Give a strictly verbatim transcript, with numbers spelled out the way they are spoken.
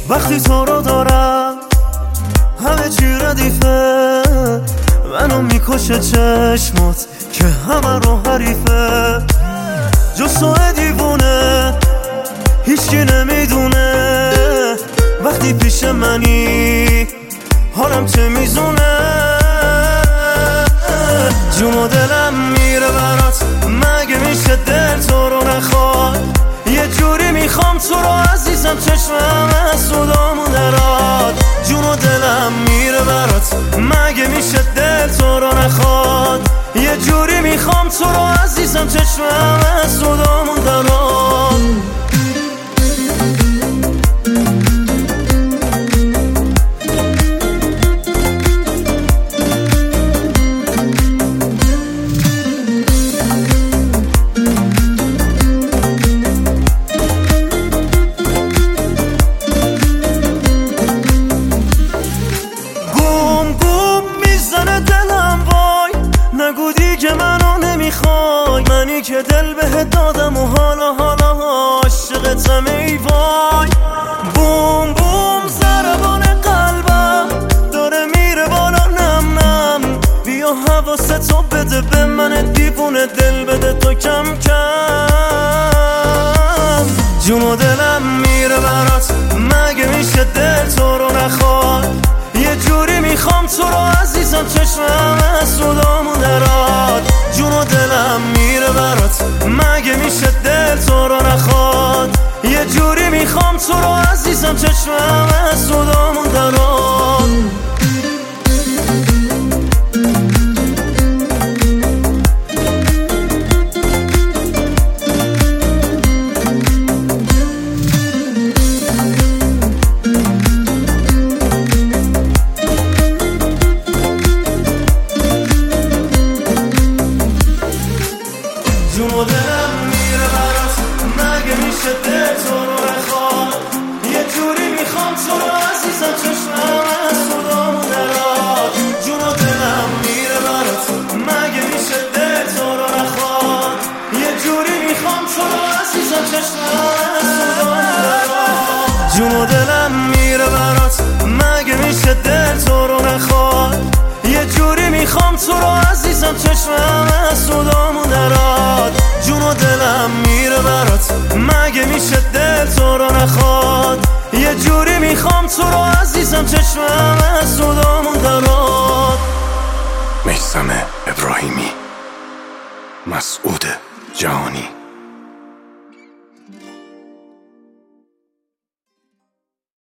وقتی تو رو دارم همه چی ردیفه، منو میکشه چشمات که همه رو حریفه. جز تو دیوونه هیچکی نمیدونه، وقتی پیش منی حالم چه میزونه. جون و دلم میره برات، مگه میشه دل تو رو نخواد؟ یه جوری میخوام تو رو عزیزم، چشمم از صدامون دراد. جون و دلم میره برات، مگه میشه دل تو رو نخواد؟ یه جوری میخوام تو رو عزیزم، چشمم از صدامون دراد. که منو نمیخوای، منی که دل بهت دادم و حالا حالا عاشقتم ای وای. بوم بوم ضربان قلبم داره میره بالا، نم نم بیا حواستو بده به من دیوونه، دل بده تو کم کم. جون و دلم میره برات، مگه میشه دل تو رو نخواد؟ یه جوری میخوام تو رو عزیزم، چشمم از صدامون دراد. جون و دلم میره برات، مگه میشه دل تو رو نخواد؟ یه جوری میخوام تو رو عزیزم، چشمم از صدامون دراد. جون و دلم میره برات، مگه میشه دل تو رو نخواد؟ یه جوری میخوام تو رو عزیزم، چشمم از صدامون دراد. جون و دلم میره برات، مگه میشه دل تو رو نخواد؟ یه جوری میخوام تو رو عزیزم، چشمم از صدامون دراد. جون و دلم میره برات، مگه میشه دل تو رو نخواد؟ یه جوری میخوام تو رو عزیزم، چشمم از صدامون دراد. جون و دلم میره برات، مگه میشه دل تو رو نخواد؟ یه جوری میخوام تو رو عزیزم، چشمم از صدامون دراد. میثم ابراهیمی، مسعود جهانی.